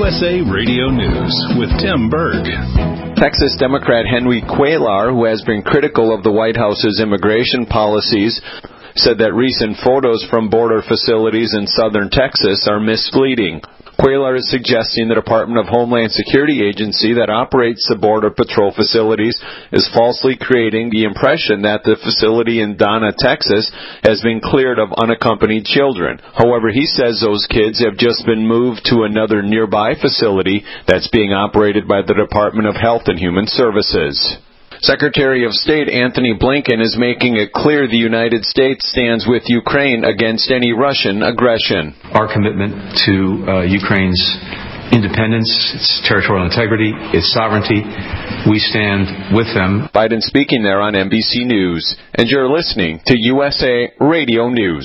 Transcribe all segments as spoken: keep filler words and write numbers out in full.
S A Radio News with Tim Berg. Texas Democrat Henry Cuellar, who has been critical of the White House's immigration policies, said that recent photos from border facilities in southern Texas are misleading. Cuellar is suggesting the Department of Homeland Security agency that operates the Border Patrol facilities is falsely creating the impression that the facility in Donna, Texas, has been cleared of unaccompanied children. However, he says those kids have just been moved to another nearby facility that's being operated by the Department of Health and Human Services. Secretary of State Antony Blinken is making it clear the United States stands with Ukraine against any Russian aggression. Our commitment to uh, Ukraine's independence, its territorial integrity, its sovereignty, we stand with them. Biden speaking there on N B C News. And you're listening to U S A Radio News.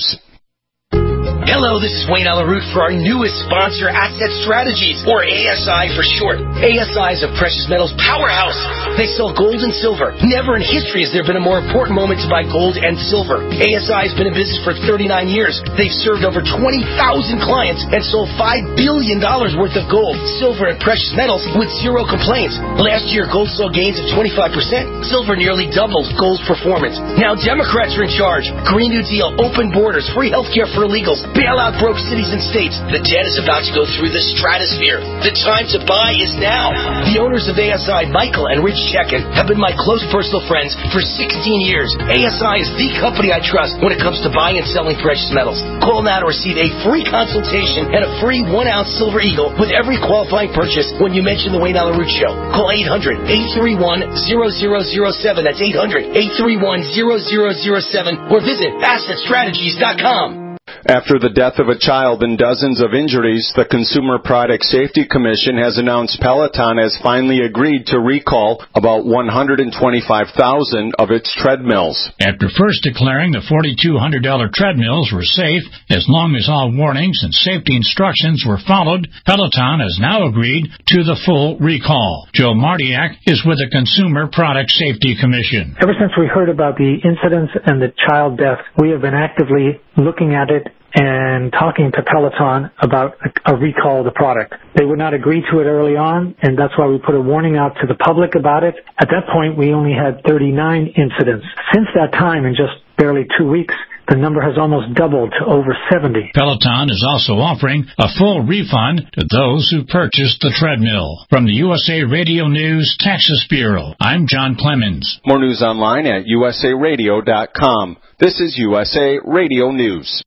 Hello, this is Wayne Alaroot for our newest sponsor, Asset Strategies, or A S I for short. A S I is a precious metals powerhouse. They sell gold and silver. Never in history has there been a more important moment to buy gold and silver. A S I has been in business for thirty-nine years. They've served over twenty thousand clients and sold five billion dollars worth of gold, silver, and precious metals with zero complaints. Last year, gold saw gains of twenty-five percent. Silver nearly doubled gold's performance. Now Democrats are in charge. Green New Deal, open borders, free health care for illegals, bail out broke cities and states. The debt is about to go through the stratosphere. The time to buy is now. The owners of A S I, Michael and Rich Chekin, have been my close personal friends for sixteen years. A S I is the company I trust when it comes to buying and selling precious metals. Call now to receive a free consultation and a free one-ounce silver eagle with every qualifying purchase when you mention the Wayne Alaroot Show. Call eight hundred, eight three one, zero zero zero seven. That's eight hundred, eight three one, zero zero zero seven. Or visit asset strategies dot com. After the death of a child and dozens of injuries, the Consumer Product Safety Commission has announced Peloton has finally agreed to recall about one hundred twenty-five thousand of its treadmills. After first declaring the four thousand two hundred dollars treadmills were safe as long as all warnings and safety instructions were followed, Peloton has now agreed to the full recall. Joe Martiak is with the Consumer Product Safety Commission. Ever since we heard about the incidents and the child death, we have been actively looking at it and talking to Peloton about a, a recall of the product. They would not agree to it early on, and that's why we put a warning out to the public about it. At that point, we only had thirty-nine incidents. Since that time, in just barely two weeks, the number has almost doubled to over seventy. Peloton is also offering a full refund to those who purchased the treadmill. From the U S A Radio News Texas Bureau, I'm John Clemens. More news online at U S A radio dot com. This is U S A Radio News.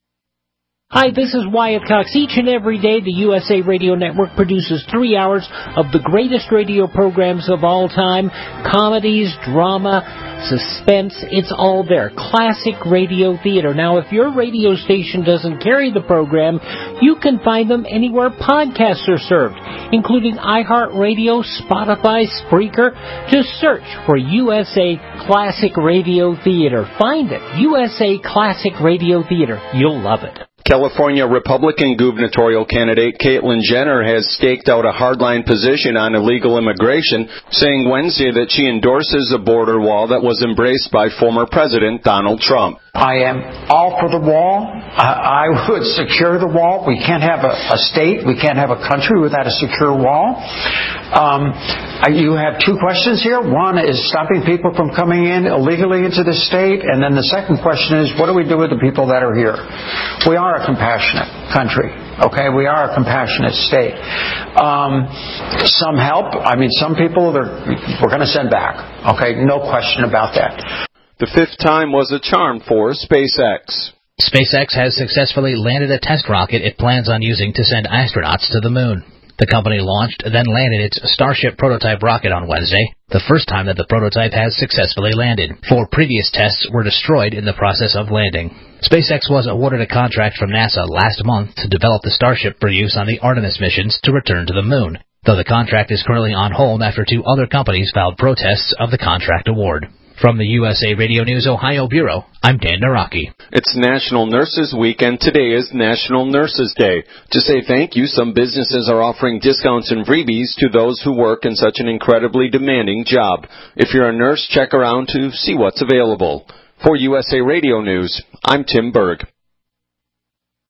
Hi, this is Wyatt Cox. Each and every day, the U S A Radio Network produces three hours of the greatest radio programs of all time. Comedies, drama, suspense, it's all there. Classic radio theater. Now, if your radio station doesn't carry the program, you can find them anywhere podcasts are served, including iHeartRadio, Spotify, Spreaker. Just search for U S A Classic Radio Theater. Find it. U S A Classic Radio Theater. You'll love it. California Republican gubernatorial candidate Caitlyn Jenner has staked out a hardline position on illegal immigration, saying Wednesday that she endorses a border wall that was embraced by former President Donald Trump. I am all for the wall. I, I would secure the wall. We can't have a, a state, we can't have a country without a secure wall. Um, you have two questions here. One is stopping people from coming in illegally into the state, and then the second question is, what do we do with the people that are here? We are a compassionate country. Okay, we are a compassionate state. Um, some help. I mean, some people are, we're going to send back. Okay, no question about that. The fifth time was a charm for SpaceX. SpaceX has successfully landed a test rocket it plans on using to send astronauts to the moon. The company launched, then landed its Starship prototype rocket on Wednesday, the first time that the prototype has successfully landed. Four previous tests were destroyed in the process of landing. SpaceX was awarded a contract from NASA last month to develop the Starship for use on the Artemis missions to return to the moon, though the contract is currently on hold after two other companies filed protests of the contract award. From the U S A Radio News Ohio Bureau, I'm Dan Naraki. It's National Nurses Week, and today is National Nurses Day. To say thank you, some businesses are offering discounts and freebies to those who work in such an incredibly demanding job. If you're a nurse, check around to see what's available. For U S A Radio News, I'm Tim Berg.